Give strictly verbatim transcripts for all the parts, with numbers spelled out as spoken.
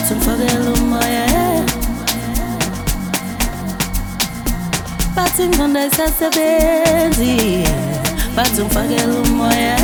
bathi ngifakela umoya, bathi ingqondo ayisasebenzi, bathi ngifakela umoya.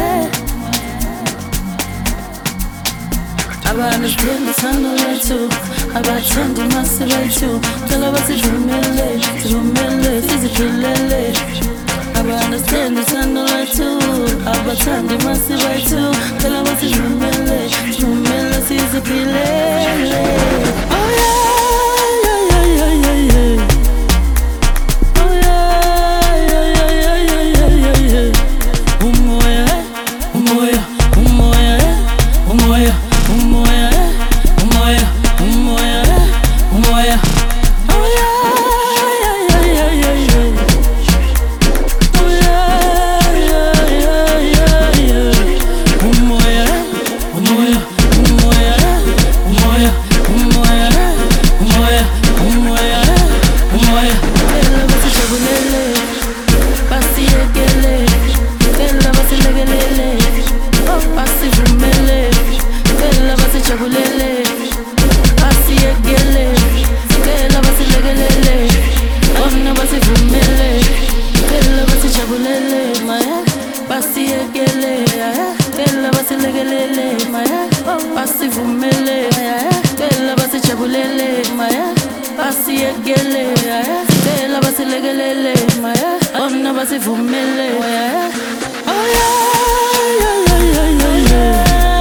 Abanesithembu uthando lwethu, abathandi masi bethu, cela basivumele, sivumele, siziphilele. Abanesithembu uthando lwethu, abathandi masi bethu, cela basivumele, sivumele, siziphilele. Oh yeah, yeah, yeah, yeah, yeah, yeah. Oh yeah, yeah, yeah, yeah, yeah, yeah, yeah. Umoya, umoya, umoya, umoya. Umoya, umoya, umoya, umoya. Oh yeah, yeah, yeah, yeah, yeah, yeah. Oh yeah, yeah, yeah, yeah, yeah. Umoya, umoya, umoya, umoya, umoya, umoya, umoya, umoya. Ela basijabulele, basiyekele, ela basilekelele, basivumele. Ela basijabulele, basiyekele, ela basilekelele, bona basivumele. Ela basijabulele, maya, basiyekele, ela basilekelele, maya, basivumele. Ela basijabulele, maya, basiyekele, ela basilekelele, maya, bona basivumele. Oh yeah, yeah, yeah, yeah, yeah, yeah.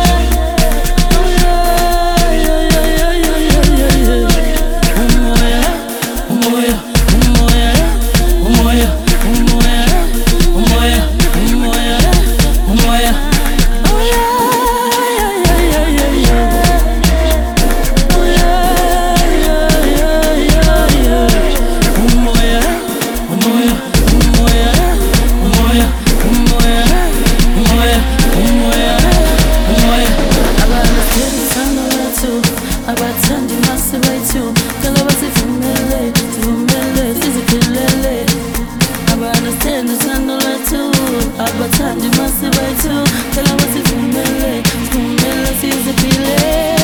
Abathandi masi bethu, cela basivumele, sivumele, siziphilele. Abanesithembu uthando lwethu, abathandi masi bethu, cela basivumele, sivumele, siziphilele.